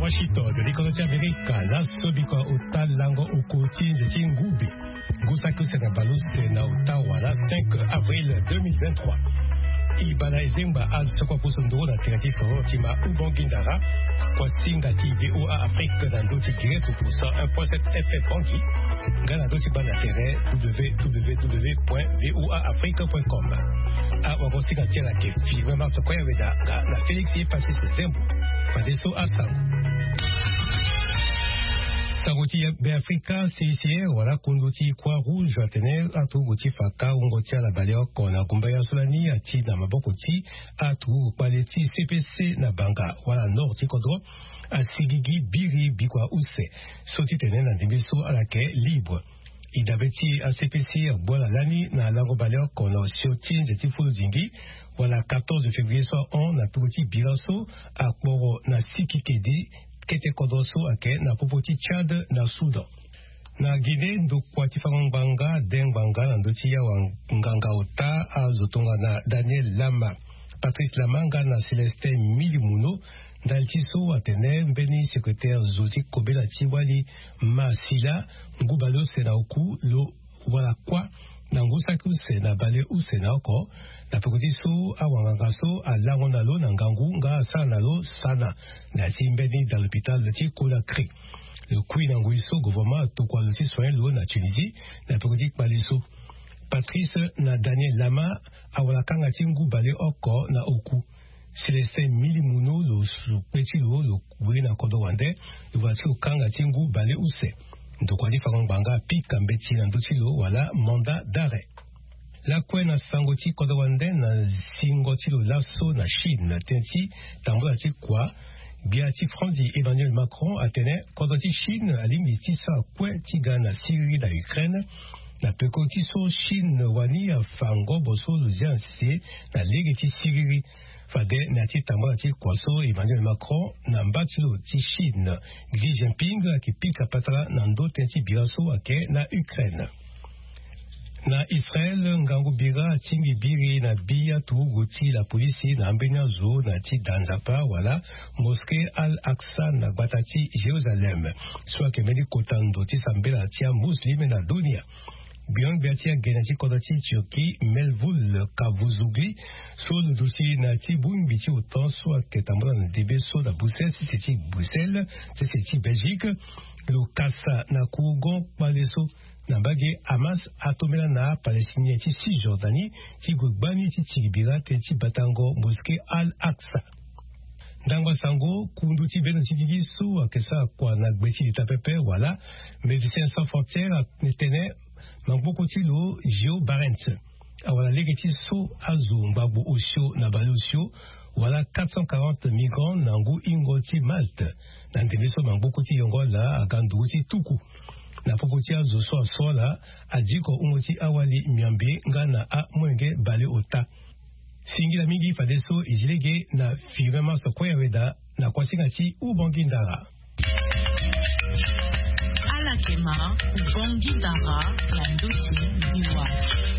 Washington, l'Économie Amérique, la Sobiko Utalango Okutinje Tingubi, Gusaku Senabaluse na Ottawa, la 5 avril 2023. Ibana Ezemba al Sokwa Pusundo na Terati Korotima Ubongindara, Kwasinga VOA Afrique dans d'autres directs pour 101.7 FM Bangi, Gana d'autres banatere www.voaafrique.com. A Wagosinga Tielake, Firma Sokoya Veda, na Félix Passis Zembo, Fadeso Asang. Sangoti Béafrika, CICR, voilà, Kundoti Croix-Rouge, Atene, Atugoti Faka, Ungoti à la Baleok, on a Gumbaya Solani, Ati, Namabokoti, Atu, Paleti, CPC, Nabanga, voilà, Nord, Tikodro, à Sigigi, Biri, Bikwa, Ousse, Soti Tenen, Nandibeso, à la quai, libre. Idabeti, à CPC, Bola Lani, na Lango Baleok, on a Siotin, Zetifou Zingi, voilà, 14 février, soit on a Pugoti Biraso, à Koro, na Sikikedi, Kete Kodoso ake na popoti Tchad na Soudan. Na Guinée ndo kwati Banga den Banga na ndoti ya wanganga ota a zotonga na Daniel Lama. Patrice Lamanga na Célestin Milimuno Daltiso atene mbeni secrétaire Zoti Kobela Tiwali Masila Ngubalo Senaoku lo wala kwa na ngusaku se na bale use na oko na pekodiso awanganga so alango nalo na ngangu nga sana lo sana na timbeni dans l'hôpital de Tikolakri. Le Queen Anguiso gouvernement to kwa le soin lo na Tunisie na pekodik baliso. Patrice na Daniel Lama awalakanga tingu bale oko na oku. Célestin Milimuno lo su petit lo kuwe na kodo wande lo vati okanga tingu bale use. Ndokwadi Banga pika mbeti na ndutilo wala mandat d'arrêt. La kwena sangoti kodawande na singoti lo lasso na Chine tenti tambola ti kwa biati Franzi Emmanuel Macron atene kodoti Chine alimiti sa kwe tiga na Syrie na Ukraine na pekoti so Chine wani afango boso luziansi na legeti Syrie. Fade na ti tambola ti kwaso Emmanuel Macron na mbatilo ti Chine Xi Jinping ki pika patala na ndo tenti biraso ake na Ukraine. Na Israel ngangu bira tingi biri na biya tuguti la polisi na ambenya zo na ti danzapa wala mosquée Al-Aqsa na batati Jérusalem soit que meni kotando ti sambela ti muslime na dunia. Biang biatia genati kodati Turki Melvul Kavuzugli so le dossier na ti bun biti autant soit que tambra na debe so da Bruxelles si c'est Bruxelles c'est Belgique le kasa na kugon paleso na bage Hamas atomela na Palestine ti Cisjordanie ti Gogbani ti Tibira ti Batango mosquée Al-Aqsa. Dangwa sango kunduti beno ti so akesa kwa na gbeti ta pepe wala Médecins sans frontières netene Mangokoti lo Gio Barents. Awala legeti so azo mbabu osio na balosio wala 440 migrants nangu ingoti Malte. Nandebeso mangokoti yongola aganduti tuku. Na pokoti azo so asola adiko ungoti awali miambe ngana a mwenge bale ota. Singila mingi fadeso izilege na firema so kweweda na kwasingati ubongindara. Alakema, Ubongindara, la Ndosi, Niwa.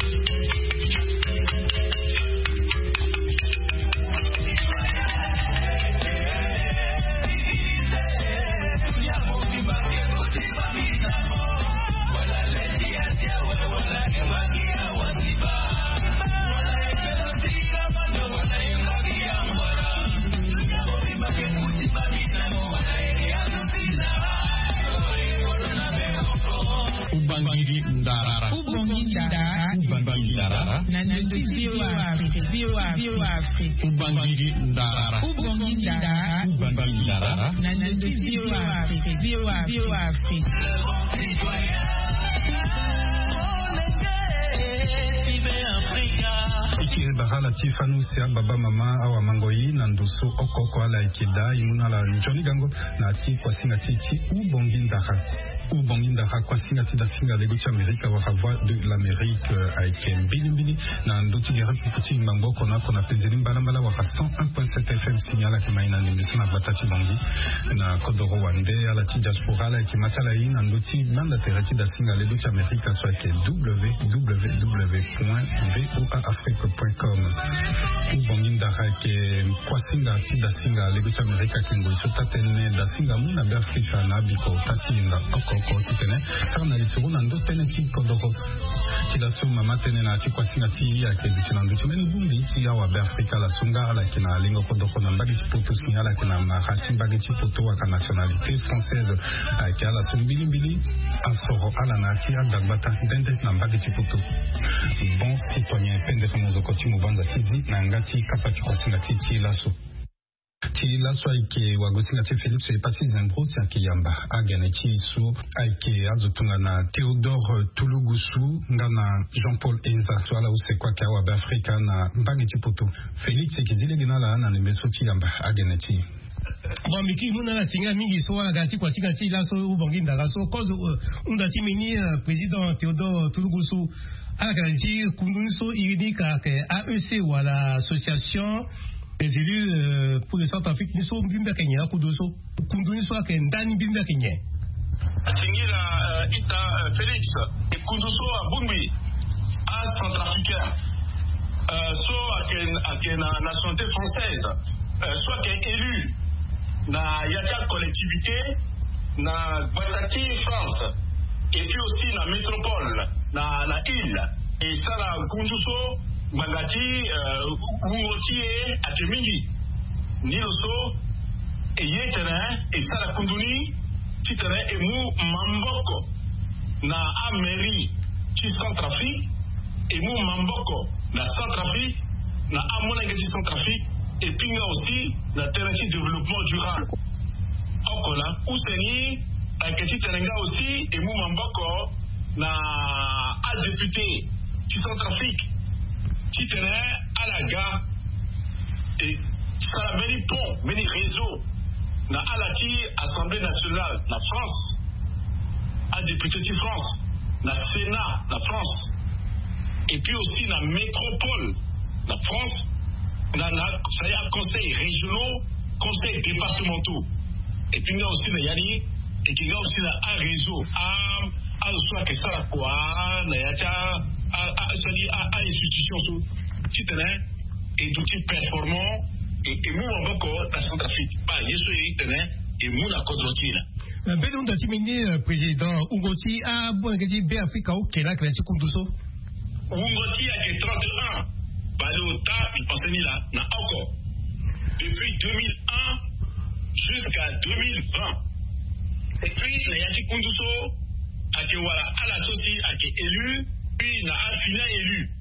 Tifanu sia baba mama awa mangoyi na ndoso okoko ala ikida imuna la njoni gango na ti kwa singa ti ubongindara kwa singa ti da singa lego ti Amerika wa voix de l'Amérique avec mbili na ndoti gera puti mango kona penzeli mbala wa 101.7 FM signala ki maina ni misuna batati bangi na kodoro wande ala ti diaspora la ki matala ina ndoti manda terati da singa lego ti Amerika soit que www.voaafrique.com. Ubongindara Ndara ke kwasinga tida singa lego cha Amerika kingo sota tene da singa muna be Afrika na biko tatinga okoko tene sana lisuna ndo tene tiko doko tila suma matene na tikwa singa ti ya ke bitina ndo chimeni bumbi ti ya wa be Afrika la sunga ala kina lingo kodoko na mbagi poto singa ala kina mahati mbagi poto wa nationalité française ki ala tumbili mbili asoro ala na ti ya dagbata dende na mbagi poto bon citoyen pende famoso koti mubanda tidi na ngati kapati kwa singa ti laso ti laso aike wagosinga ti Félix epasi zembro si ake yamba agane ti su aike azotunga na Théodore Tulugusu ngana Jean-Paul Enza so ala use kwa kawa ba Afrika na mbagi ti poto Félix ekizile gina la na nemeso ti yamba agane ti bon miki muna la singa mingi so ala gati kwa tinga ti laso ubongi ndala so cause unda ti mini président Théodore Tulugusu ala kanti kunduniso iridika ke AEC wala association des élus pour le Centrafrique niso mbimba kenya kudoso kunduniso ke ndani mbimba kenya singila ita Félix kunduso abumbi a centrafricain so ake na nationalité française soit que élu na yacha collectivité na Guatati France et puis aussi na métropole na île et ça la kunduso Magati Ungotie Atemingi Niloso et Yetene et Sala Kunduni Titene et Mou Mamboko na Ameri Ti Centrafrique et Mou Mamboko na Centrafrique na Amonagati Centrafrique et Pinga aussi na Terrain développement durable. Okola Ouseni Akati Tenenga aussi et Mou Mamboko na A député Ti Centrafrique qui tenait à la gare et ça a mené pont, mené réseau dans la Assemblée nationale de la France, à député de France, dans le Sénat de la France, et puis aussi dans la métropole de la France, dans le conseil régionaux, conseil départementaux, et puis il y a aussi le Yanni, et il y a aussi un réseau, soit que ça la quoi, à institution qui tenait et d'outils performants et nous encore la Centrafrique pas yeso et tenait et nous la Côte-d'Ivoire. Belon Datimini président Ungoti a bon que be Africa au Kenya que tu comptes ça. Ungoti a 31 balota il pensait ni là na encore depuis 2001 jusqu'à 2020 et puis la yati kunduso a que voilà à l'associé a que élu puis na affiné élu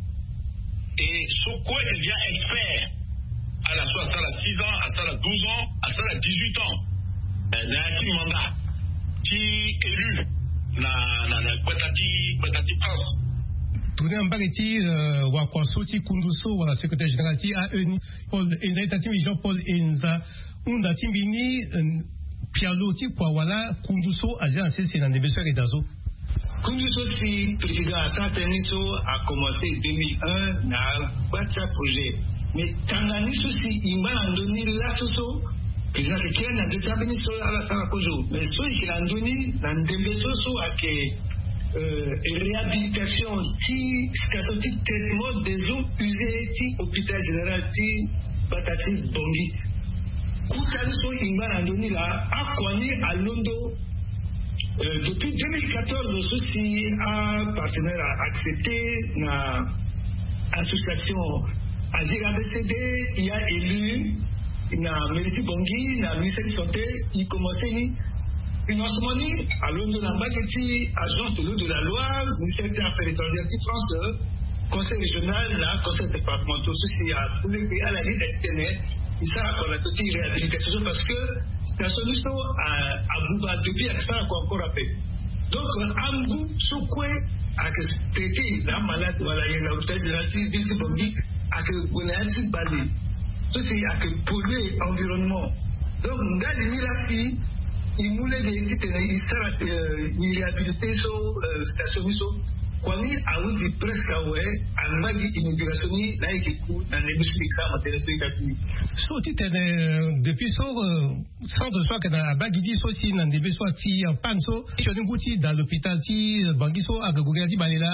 et Soko devient expert à la soit à la 6 ans, à ça la 12 ans, à ça la 18 ans. Dans un mandat qui élu na Guatati France. Tourné en bagati wakwaso ti kunduso wala secrétaire général ti AENI Paul Enza Jean-Paul Enza unda timbini pialo ti kwa wala kunduso aja c'est dans des besoins et dazo. Kunduso si président Asanteniso a commencé en 2001 na Bacha projet. Mais Tanganiso si ima andoni la soso président Kenya na Detsabeniso ala sala kojo. Mais so il andoni na ndembeso so ake réhabilitation ti station de traitement des eaux usées ti hôpital général ti Batati Bongi. Kutaniso ima andoni la akwani à Londo. Depuis 2014, aussi un partenaire a accepté l'association Agir ABCD, il a élu, il a mérité Bongi, il a ministère de santé, il commençait un financement à Londres, dans Bageti, agence de l'eau de la Loire, ministère des Affaires étrangères de France, conseil régional, là, conseil départemental, ceci a tous les pays à la ligne d'Internet. Il s'est qu'on a toute une réhabilitation parce que la solution à Bouba depuis ça encore rappelé. Donc, Amgou, Soukoué, a traité la malade, voilà, il y a l'hôpital de la Ville Bongi, a que Gonaïti Bali. Tout c'est à que polluer l'environnement. Donc, Ngali Milaki, il voulait des titres, il s'est réhabilité sur station Miso. Kwani awuzi presque ouais en magi immigration là il coûte dans les muscles ça m'intéresse capitaine so tite depuis so sans de soi que dans la bagidi so si dans des besoins ti en panso je n'ai goûté dans l'hôpital ti bangiso à Gogadi Balela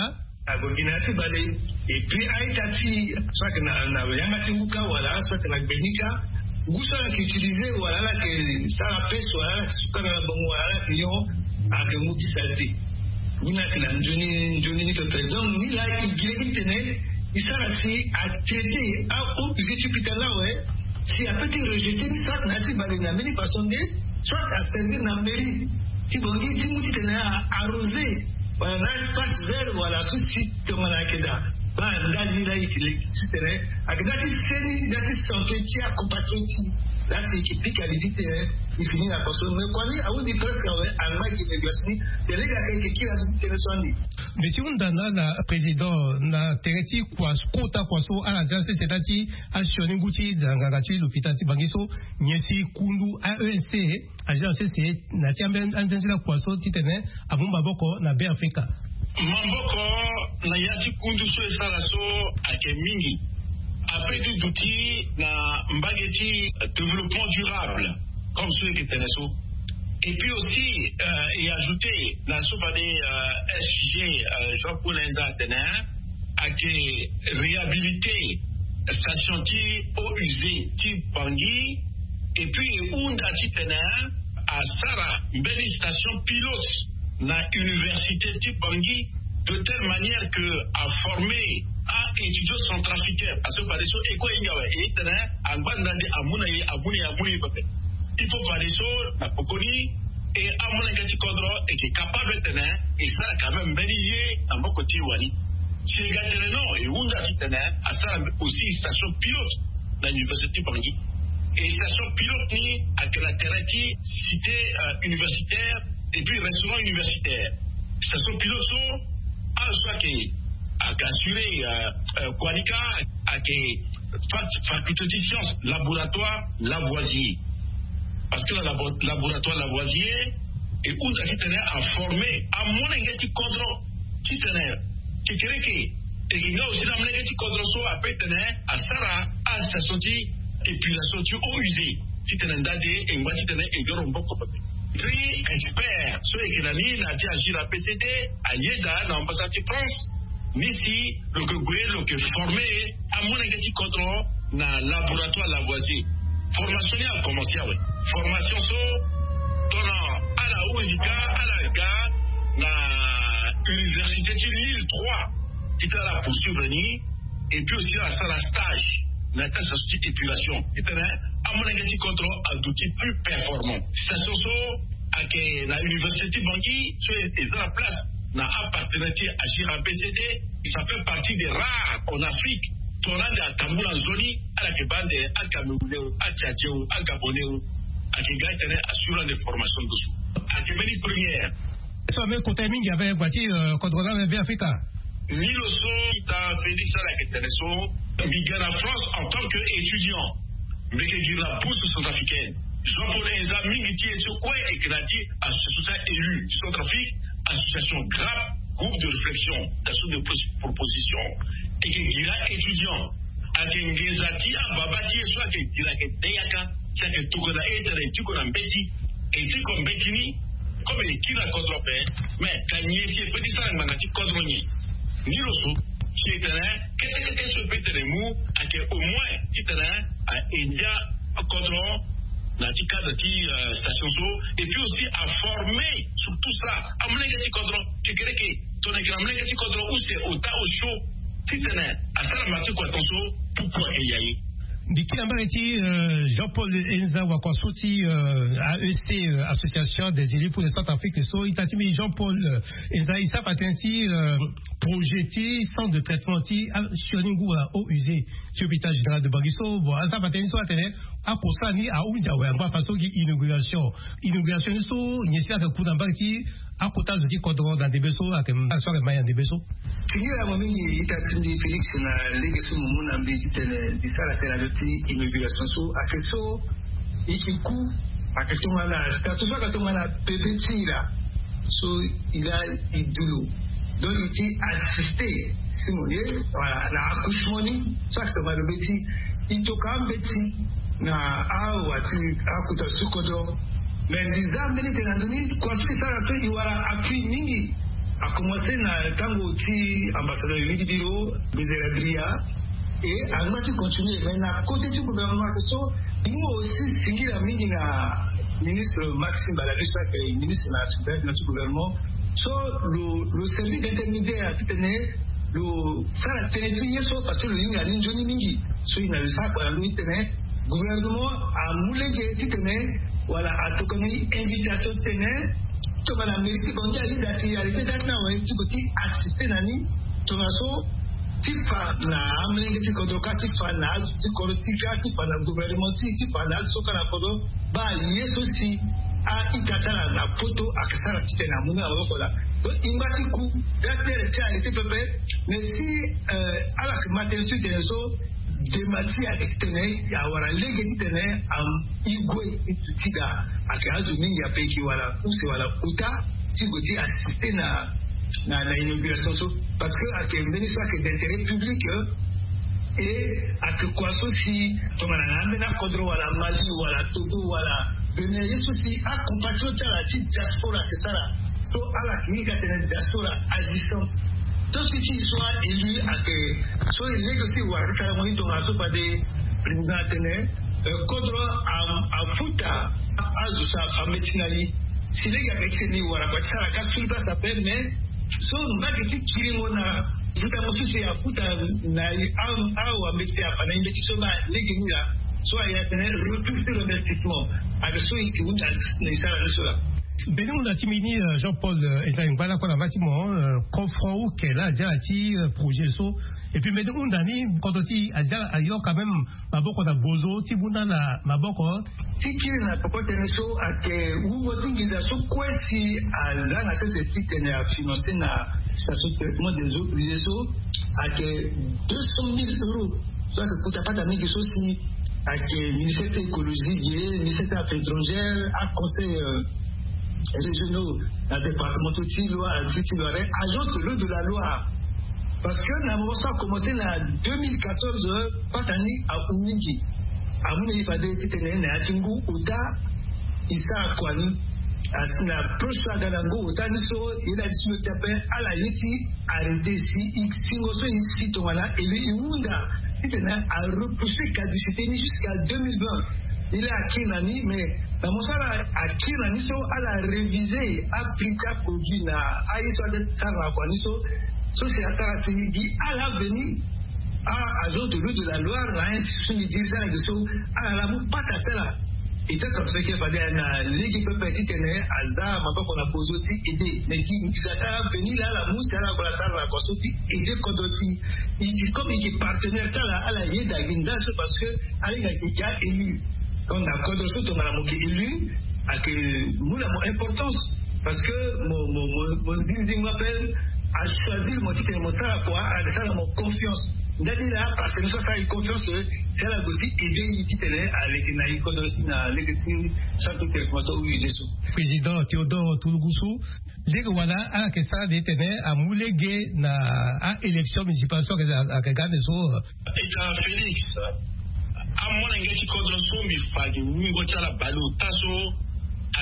agoginati bale et puis aitati soit que na yangati nguka wala soit que na benika ngusa qui utiliser wala la que ça la pêche wala la sukana na bongo wala la qui yo avec muti salté nina que na njoni ni que donc ni la il tenait il sera si à traiter à au plus là ouais si a peut rejeter soit na si bale na mini façon de soit à servir na mairie si bongi si muti tenait arroser voilà espace vert voilà souci que on a keda ba ndani la ikilekitere akidati seni dati santé tia compatriote là c'est qui pique à l'idée il finit la personne mais quoi ni a vous dit presque en mai qui négocier de les gars qui a intéressant monsieur ndana la président na tereti kwa kota kwa so ala danse c'est-à-dire a shoni nguti dangagati l'hôpital Bangiso nyesi kundu AENC agence c'est na tiambe anzela kwa so titene abumba boko na be Africa mamboko na yati kundu so esala so ake mingi après tout outil na mbageti développement durable comme ceux qui étaient là. Et puis aussi et ajouter la soupe des SG Jean-Paul Enza Tener à que réhabiliter station eau usée type Bangui et puis Ounda Tener à Sara une belle station pilote na université type Bangui de telle manière que à former à étudiants centrafricains à ce par des choses et quoi il y a et Tener à Bandande à Mounaye à Mouni il faut faire des choses à Pokoni et à Monagati Kodro et qui est capable de tenir et ça quand même bélier à mon côté Wani. Si les gars tenir non et Ounda qui tenir à ça aussi station pilote dans l'université Bangui et station pilote ni à que la Terati cité universitaire et puis restaurant universitaire station pilote so à soit qui à assurer Kwanika à qui faculté de sciences laboratoire Lavoisier. Parce que le laboratoire Lavoisier et où qui tenait à former à mon engagement contre qui tenait qui crée et il y a aussi la négative contre so à tenir à Sarah à sa sortie et puis la sortie au usé qui tenait d'adé et moi qui tenait et de beaucoup puis expert ceux qui l'ont mis n'a dit agir à PCD à Yeda dans l'ambassade de France ici le que formé à mon engagement contre dans laboratoire Lavoisier. Formation a commencé oui. Formation so donnant à la Ouzika, à la gare, na université de Lille 3 qui était là pour survenir et puis aussi à la stage na tâche d'épilation et à mon engagement contre d'outils plus performants. Ça so à que la université Bangui soit à la place na appartenant à Gira BCD, ça fait partie des rares en Afrique. Tornade à Tamboula Zoni, à la Kebande, à Cameroun, à Tchadjou, à Gabonais, à Kigatene, assurant des formations dessous. À Kébénis première. Est-ce que côté Ming, il y avait un boîtier contrôlant le Africa? Niloso, qui a fait ça à Keteneso, il en France en tant qu'étudiant, mais qui a la bourse centrafricaine. Jean-Paul Enza, Mingiti et Sokwe, et qui a dit association élue du Centrafrique, association GRAP, groupe de réflexion, d'action de proposition. Et qui dira étudiant à Kengezati à Babati soit qui dira que Deyaka c'est que tout qu'on a été tu qu'on a bêti et tu qu'on bêtini comme il tire la contre mais quand il est petit ça manati condroni ni le sou qui est là qu'est-ce que ce peut être mou à que au moins tu es là à India condron la cadre de station so et puis aussi à former sur tout ça à mon négatif condron qui crée que ton négatif condron où c'est au ta au chaud. Pourquoi il y a eu Jean-Paul Enza Wakosoti AEC Association des élus pour le Centrafrique so itatimi Jean-Paul Enza isa patenti projeté centre de traitement sur l'ingua au usé sur l'hôpital général de Bangiso bon ça patenti so atene a kosani a unja wa ngwa faso ki inauguration so nyesi aka kudamba ki a kota zoti kodro dans des beso aka so ke maya des beso Fini la momini itatindi Félix na legesu mumuna mbitene disala terapeuti inauguration so akeso ikiku akesoma la katufa katoma la petit là so il a idulu donc il dit assisté simonier voilà la accouchement ni ça que va le petit il toka mbeti na awa ti akuta sukodo mais disant bene tenandoni kwa sisi sana tu iwara appui mingi a commencé na tango ti ambassadeur Yudi Biro Bezeradria et a ngati continuer mais na côté du gouvernement so nous aussi singira mingi na ministre Maxime Balalusa qui est ministre national du gouvernement so le service intermédiaire titene le sala télévision so parce que le yinga ni joni mingi so ina le sa kwa lui tene gouvernement a moulé titene voilà a tokoni invitation tene to bana ministre bonja ali da réalité d'atna ouais tu peux assister nani to naso tipa na amenge ti kodoka tipa na ti korotika tipa na gouvernement tipa na soka na kodo ba yeso si a ikatala na poto akasara titena muna wakola donc imbati ku datere cha était pepe mais si ala matin suite so de matière externe ya wala lege titene am igwe tutiga akazu mingi ya peki wala use wala uta tigoti assister na inauguration so parce que à que ministre d'intérêt public et à que quoi si tomana na kodro wala Mali wala Togo wala Benin yesu si a compatriote la petite diaspora que ça là so ala mingi tene diaspora agissant tout ce qui soit élu à que soit élu aussi ou à ça on dit on pas des présidents tene kodro a futa a sa médecine si les gars externe ou à la ça la casse tout le ça peine mais so mbaki kirimona futa mosusu ya futa na au ameti hapa na indeti soma legimula so ya tena retour sur l'investissement avec so ikunda na isara nsola Beno na timini Jean-Paul Etangala kwa bâtiment confront ou qu'elle a déjà ati projet so et puis maintenant on dani quand on dit ayo quand même maboko na bozo tibunda na maboko tiki na popote so ake uwo tingiza so kwesi ala na sese tiki na financer na station de traitement des eaux privées so ake 200,000 euros so que kutapata mingi so si ake ministère de l'écologie ministère des affaires étrangères à conseil régionaux à département Titi-Loiret agence de l'eau de la Loire parce que na moment ça a commencé en 2014 patani à Unigi à mon il fallait titene na Tingu Oda Isa Kwani na proche Galango Oda niso il a dit le tiapé à la yeti arrêté si xingo so ici to wala et lui Unda titene a repoussé caducité jusqu'à 2020 il a acquis nani mais dans mon sala acquis nani so à la réviser appliquer produit na aïso de sala Kwani so c'est à Tarasini à l'avenir à agence de l'eau de la Loire la institution de dirigeant de so à la mou patatela et tant que ce qu'il fallait na ligue peut petit tenir azar ma pas qu'on a posé aussi aider mais qui s'attend venir là la mou c'est là pour la salle la consulter aider condoti il comme il est partenaire à la yeda ginda parce que avec qui a élu on a condoti to mala moki élu à que nous la importance parce que mon zine m'appelle à choisir mon titre mon ça quoi à ça mon confiance d'aller là parce que nous ça une confiance c'est la gauche aider il dit à l'économie condoti na l'économie ça tout est comme oui Jésus président Théodore Toulougoussou les voilà à que ça détenait à mouléguer na à élection municipale so à regarder so et Félix à mon engagement contre sombi fadi wingo tala balu taso à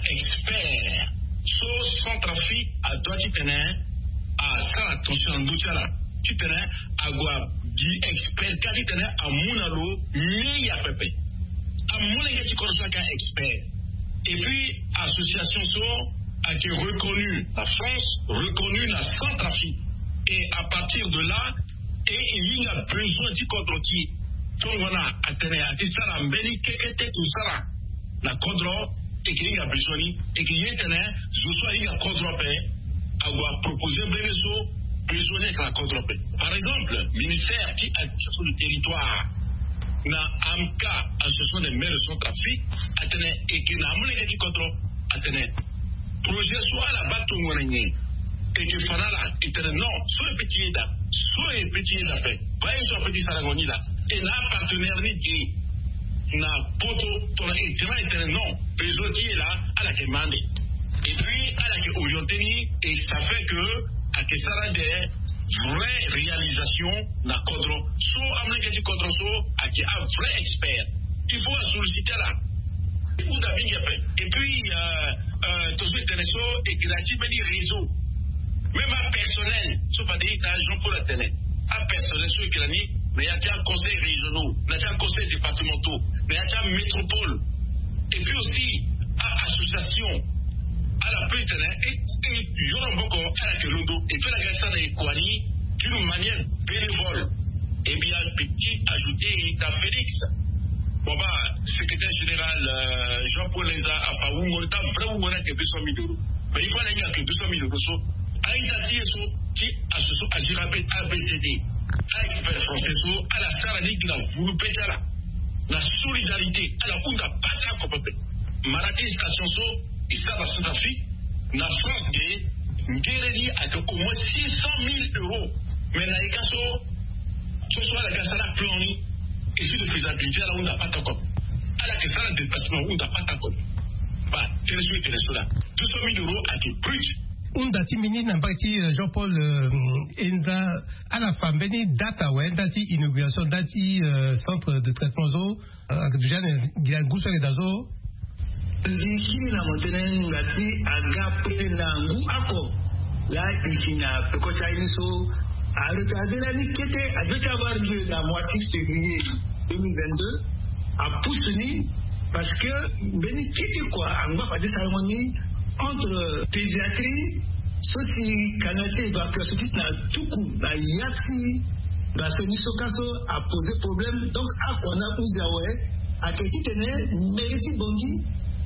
expert so sans trafic à droite tenir à ça attention ndutala tu tenais à quoi dit expert quand tu tenais à munalo ni ya pepe à mon engagement contre ça expert et puis association so a été reconnue la France reconnue la sans trafic et à partir de là et il y a besoin de contre qui tongona atene ati sara mbeli kekete tout sara la kodro et qu'il y a besoin et qu'il y a tene je sois il y a kodro pe avoir proposé beneso besoin avec la kodro pe par exemple ministère qui administration du territoire na amka association des maires sans trafic atene et que na amune qui kodro atene projet soit la batongona ni et que fanala était non soit petit da soit petit da fait pas soit petit saragoni là et là partenaire ni dit na poto ton était non besoin est là à la demande et puis à la orienté et ça fait que à que ça a des vraies réalisations na cadre soit américain du cadre soit à qui un vrai expert il faut solliciter là ou d'abord et puis tout ce intéressant et créatif des réseaux même à personnel, sauf à dire Jean-Paul Attenet, à personnel, ceux qui l'ont dit, mais il y a un conseil régionaux, il y a un conseil départementaux, mais il y a un métropole, et puis aussi à association, à la petite, et j'aurais beaucoup à la Kelondo, et puis la Grèce à l'Equani, d'une manière bénévole, et bien petit ajouté à Félix. Bon bah, secrétaire général Jean-Paul Leza a fait un temps vraiment que 200 000 euros. Mais il faut aller à 200 000 euros. À Itati, qui a Girabé ABCD, à expert français, à la Sarani qui a voulu péter là. La solidarité, à la Ounda Pata Kopé. Marati Station, et ça va se faire. La France Gay, Guéréli a au moins 600 000 euros. Mais la Ekaso, ce soit la Gassala Plani. Et sur de faisabilité, là, on n'a pas d'accord. À la question de déplacement, on n'a pas d'accord. Bah, quel est le cela 200 000 euros à qui brut. On a dit, Jean-Paul Enza, à la fin, data, ouais, dati inauguration, dati centre de traitement d'eau, déjà, il y a un goût sur les dazo. Ici, la montagne, dati, aga prenangu, ako. Là, ici, na, peut-être, à retarder la nuit qui était, elle devait avoir lieu la moitié février 2022 à Pousseni parce que bénéficie quoi, on va faire des cérémonies entre pédiatrie, ceci canadien évacuation, ceci n'a tout coup, la yati, la Senisokaso a posé problème, donc à quoi on a posé à qui tenait mérite bondi,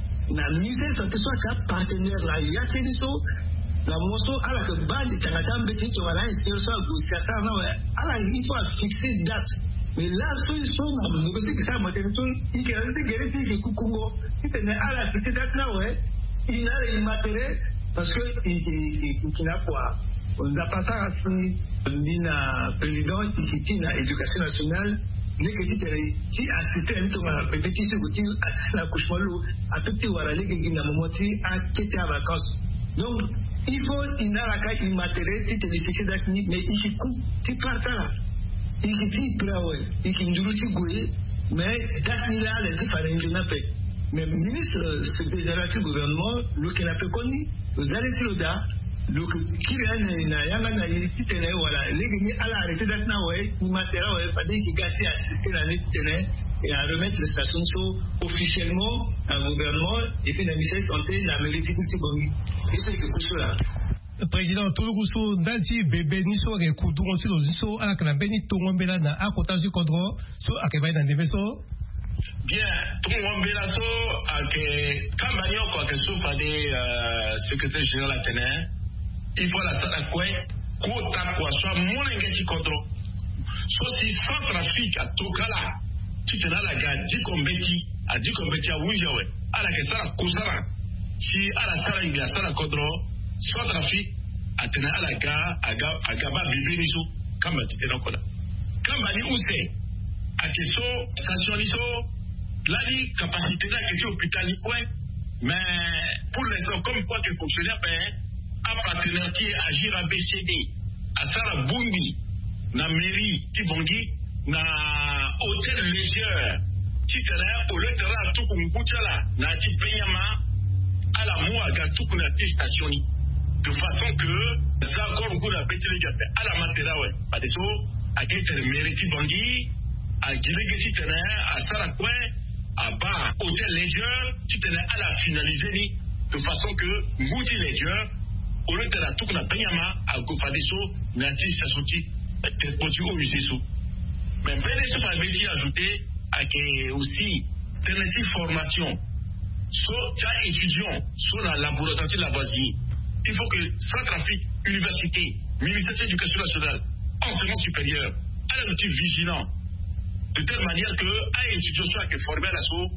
la misère santé soit qu'un partenaire la yati niso. La moto à la que bande de Canada petit tu vas là et ça ça non à la il faut fixer date mais là solution nous que ça moi il y a des guéris qui coucou si tu à la petite date là ouais il a immatériel parce que il n'a quoi on n'a pas ça ni na président ici na éducation nationale les que si assisté à une petit secouti à la couche mollo à petit voilà les qui na momenti à quitter en vacances donc il faut une araka immatérielle qui te difficile d'accueillir mais il coupe tu pars là il dit prawe il dit goye mais d'accueillir là les différents journaux mais ministre secrétaire du gouvernement le qui n'a pas connu vous allez sur le da le qui vient na yanga na il tene voilà les gagner à la arrêter d'accueillir ouais immatériel ouais pas dire qui gâter assister à l'été et à remettre les stations officiellement au gouvernement et puis la ministère de la Santé la mairie de Bongi. Et c'est quelque chose là. Président Toulourousso, Dati, Bébé, Nisso, et Koudou, Nisso, à la Canabeni, Tongombela, à Kotazu Kodro, so, à Kebaï dans des vaisseaux. Bien, Tongombela, so, à Kambagnon, quoi que ce soit des secrétaires généraux Athénés, il faut la salle à quoi, Kota, quoi, soit Moulengeti Kodro, soit si Centrafrique à Tokala. Tu te n'as la gare Dikombeti à Ouijawe, à la Kessara Kousara, si à la Sara il y a Sara Kodro, soit trafic, à tenir à la gare, à Gaba Bibeniso, comme tu te n'as pas là. Comme Bani Ousé, à Kesso, station Niso, là, les capacités là, qui sont hôpital, mais pour l'instant, comme quoi que fonctionnaire, un partenaire qui agir à BCD, à Sara Bumbi, na mairie, Tibongi, na hôtel Légieur qui te au lieu de là tout comme Bouchala na ti Benyama à la Mouaga tout qu'on a stationné de façon que ça encore beaucoup la bête à la matériel ouais pas des so à quel mérite Bangui à Gilégeti tena à Sarakwe à bas hôtel Légieur qui te à la finaliser de façon que Mouti Légieur au lieu de là tout qu'on a Benyama à Gofadeso na ti stationné produit au musée so. Mais BNSF a bien ajouté à que aussi tentative formation soit étudiant sur la laboratoire de la voisine. Il faut que Centrafrique, université, ministère de l'éducation nationale, enseignement supérieur, à la outil vigilant, de telle manière que à étudiant soit formé à l'assaut,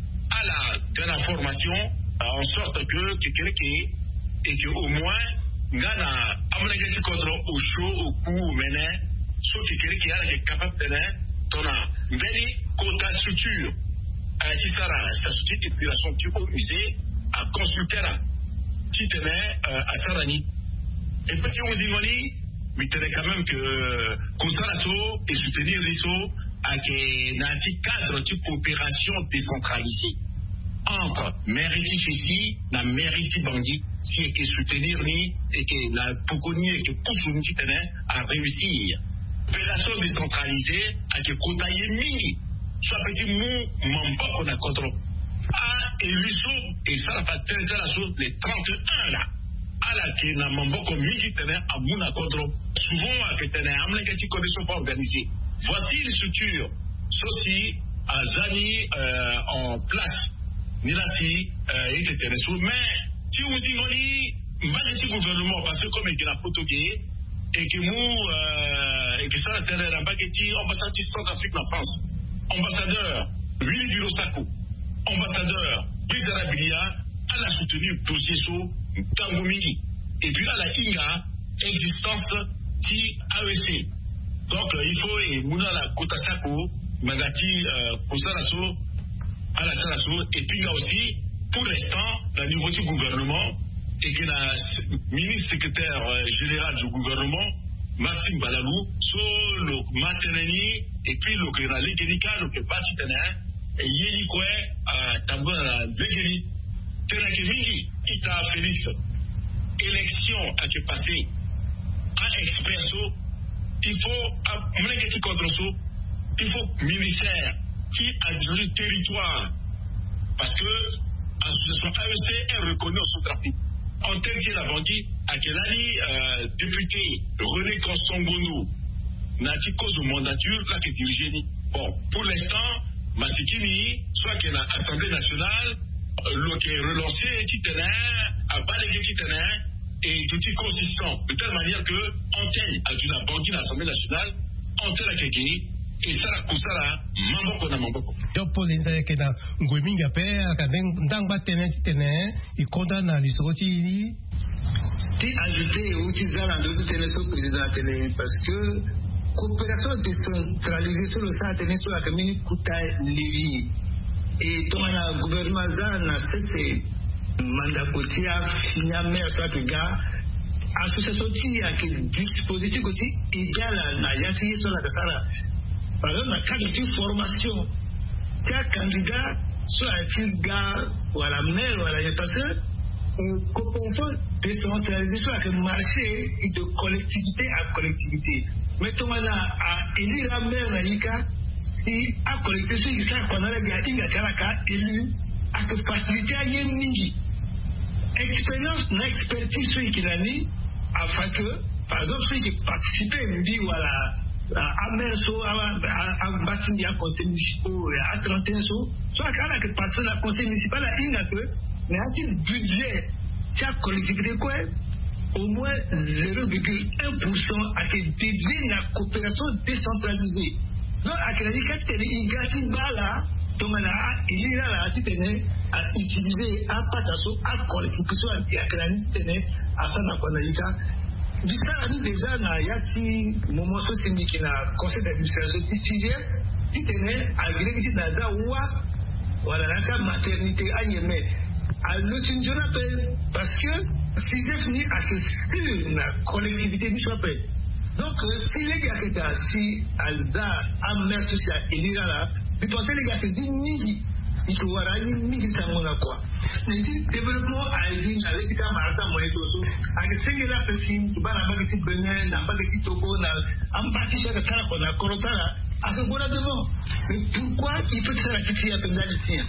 à la formation, en sorte que et que au moins Ghana amène contre au chaud, au cou, au ménage. Ce qui est capable de faire, on a une quota structure, qui sera la structure de population qui est musée à consulter qui tenait à Sarani. Et puis on dit, mais tenait quand même que Consalasso et soutenir l'ISO avec un cadre de coopération décentralisée entre Mériti ici et Mériti Bangui. si et soutenir ni et que la pokoni et que poussuni à réussir. Opération décentralisée à que kotaye mingi soit petit mou mambo qu'on a contrôle. Ah et l'issue et ça la fait la chose les 31 là. À la qui n'a mambo comme mingi à mouna contrôle. Souvent à que amna que conditions pas organisées. Voici les structures ceci à Zani en place. Nilasi était intéressant, mais si vous y le gouvernement, parce que comme il y a portugais et que nous, et que ça, la baguette, ambassadeur Centrafrique en France, ambassadeur Willy Durosako, ambassadeur Bizarabilia, elle a soutenu le dossier sur Tangomini, et puis elle a Inga, existence qui AEC. Donc il faut, et Mouna la Kotasako, Magati, Kosaraso, à la Salasso, et puis là aussi, pour l'instant, au niveau du gouvernement, et que le ministre secrétaire général du gouvernement, Maxime Balalou, sur le Mateneni, et puis le Kénali Kénika, le Patitana, et Yéli Koué, Tambo, Degeli, Tenakemigi, Ita Félix, élection à qui passer, à expresso, il faut, Mneketi contre ça, il faut ministère qui a du territoire, parce que l'association AEC est reconnue au sous-trafic. En tel que la bandit, à quel année député René Consongono n'a dit cause de mandature, là qui est dirigé. Bon, pour l'instant, Massikini, soit qu'il y a l'Assemblée nationale, le qui est relancé, qui tenait, à balayer qui tenait, et tout est consistant, de telle manière que, en tel, à la bandit de l'Assemblée nationale, en tel à quelqu'un, et ça la kusala mamboko na mamboko jopo linza ke na ngominga pe akaden ndangba tene i condamna lisoti ni ti ajouter utiliser dans d'autres télévisions président télé parce que coopération décentralisée sur le sein télé sur la commune kuta livi et ton la gouvernement na c'est mandat kotia finia mer soit que gars association qui a que dispositif aussi égal na yati sur la sala. Par exemple, dans le cadre d'une formation, tu as un candidat, soit un gars, ou à la mer, ou à la parce que coopération décentralisée, soit un marché de collectivité à collectivité. Mettons là, à élire la mer, et à collectivité, ceux qui savent qu'on a les gars, il y a Karaka, élu, à que faciliter à Yémini. Expérience, l'expertise, ceux qui l'ont mis, afin que, par exemple, ceux qui participaient, ils disent, voilà, à Merso, à Bastille, à conseil municipal, à 31 soit à la personne à conseil municipal, à une peu, mais à-t-il budget, chaque collectivité, quoi, au moins 0,1% à qui dédié la coopération décentralisée. Donc, à quel cas, il y a là, il y a là, à utiliser un patasso, à collectivité, à quel à Sanakonalika. Jusqu'à déjà, il y a un moment syndiqué dans le conseil d'administration du CIGF qui tenait à l'église d'Adaoua, voilà, la maternité à Yémen. À l'autre, je l'appelle parce que CIGF n'est accessible à la collectivité du Chapelle. Donc, si les gars qui étaient si Alda, Amer, tout ça, et l'Ira là, vous pensez les gars, c'est du midi. Il faut voir une midi, ça m'a quoi. Le développement a été avec les camarades, moi et tout ça. Avec ce que là, c'est si tu vas la baguette de Benin, la baguette de Togo, en partie sur le cas qu'on a corrosé là, à ce point-là devant. Mais pourquoi il peut faire la petite appellation?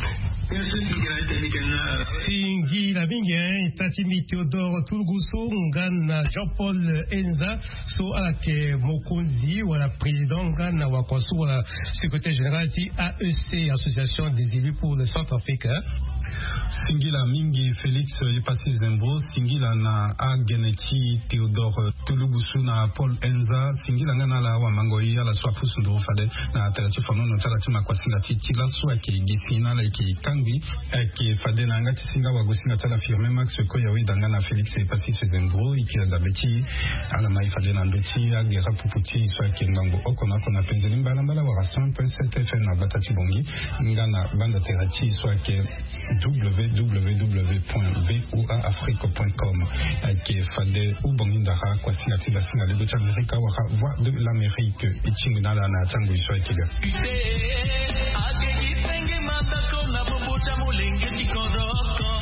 Singi la bingen Tatimi Theodore Tulguso ngana Jean-Paul Enza so alake Mokonzi wala président ngana wakwasu wala secrétaire général di AEC Association des élus pour le Centrafrique. Singila Mingi Félix Yepasi Zembo, Singila na Ageneti Theodore Tulugusu na Paul Enza, Singila ngana la Wamangoi ala swa pusundo fade na alternative fono no tala tima kwa singa titila swa ke gisina la ke kangbi ke fade na ngati singa wagosinga tala firme Max ko yawi dangana Félix Yepasi Zembo iki la beti ala mai fade na beti agera puputi swa ke ngango okona kona penzeli mbala mbala wa 100.7 FM na batati bongi ngana banda terati swa ke www.voaafrique.com qui est fadé ou bongindara kwa singati la singa de Amerika wa voix de l'Amérique ichingna la na tango iswa kiga ate agegi senge mata kona bobocha mulenge chikoro